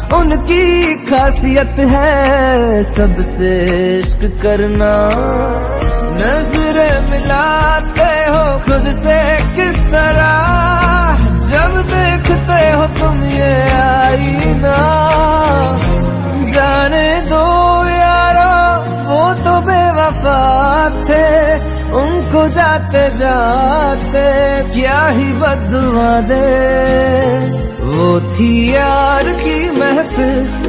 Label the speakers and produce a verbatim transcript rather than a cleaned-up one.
Speaker 1: उनकी खासियत है सबसे इश्क करना। नजरें मिलाते हो खुद से किस तरह, जब देखते हो तुम ये आईना। जाने दो यारो वो तो बेवफा थे, उनको जाते जाते क्या ही बददुआ दे। वो थी यार की महफिल